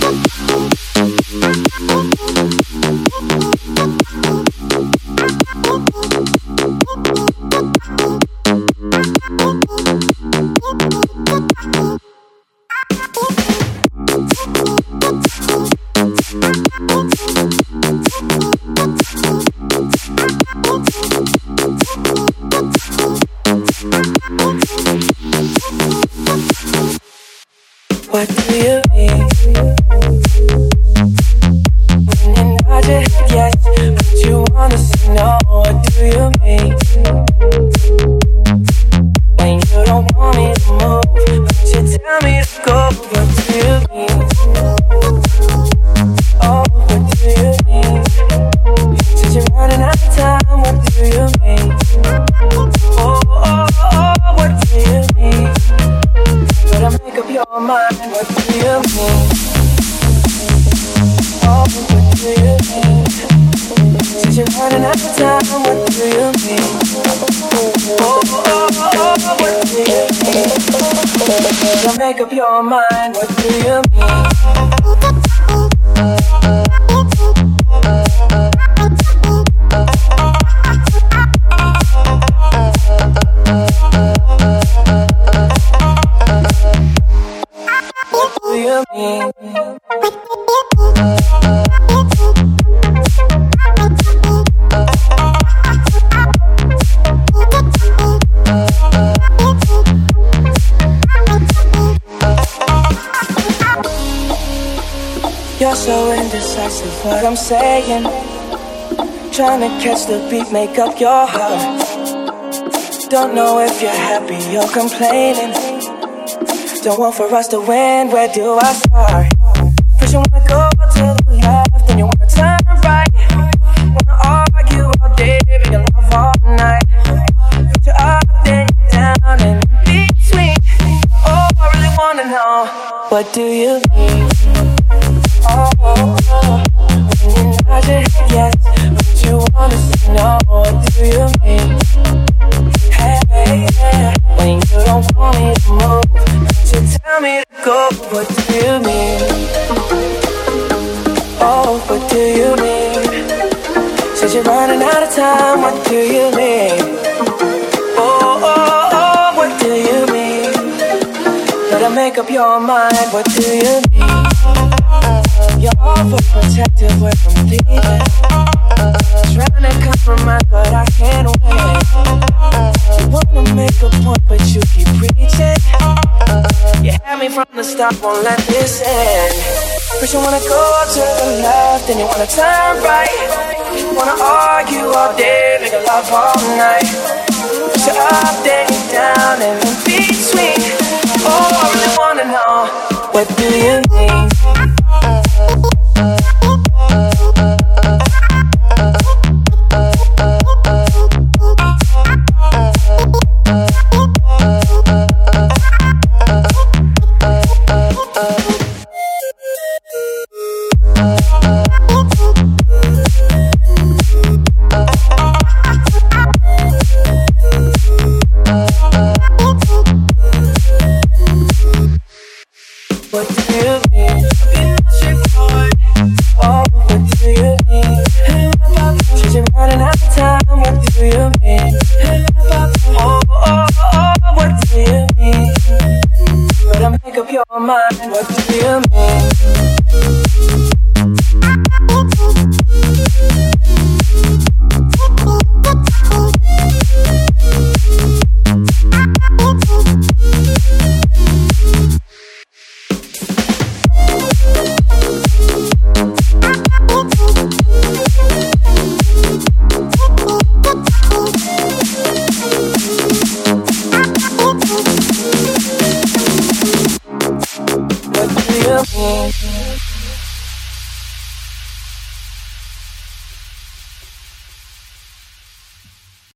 What do you mean? When you nod your head yes, but you wanna say no. What do you mean? When you don't want me to move, but you tell me to go. What do you mean? Oh, what do you mean? Since you're running out of time, what do you mean? Oh, oh, oh, what do you mean? Better make up your mind. What do you mean? Oh, what do you mean? Since you're running out of time, what do you mean? Oh, oh, oh, what do you mean? Better make up your mind. What do you mean? You're so indecisive, what I'm saying. Trying to catch the beat, make up your heart. Don't know if you're happy or complaining. Don't want for us to win, where do I start? First you wanna go to the left, then you wanna turn right. Wanna argue all day, make love all night. Put you up, then you down, and in between. Oh, I really wanna know, what do you mean? Oh, oh, oh. When you nod your head yes, but you wanna say no. What do you mean? Hey, hey, hey. When you don't want me to move, but you tell me to go. What do you mean? Oh, what do you mean? Since you're running out of time, what do you mean? Oh, oh, oh, what do you mean? Better make up your mind. What do you mean? You're overprotective when I'm leaving. Trying to compromise, but I can't wait. You wanna make a point, but you keep preaching. You had me from the start, won't let this end. First you wanna go to the left, then you wanna turn right. Wanna argue all day, make love all night. Push you up, then you down, and in between. Oh, I really wanna know, what do you mean? What do you mean? Oh, what do you mean? Since you're running out of time, what do you mean? Oh, oh, oh, what do you mean? Better make up your mind. What do you mean? What do you mean?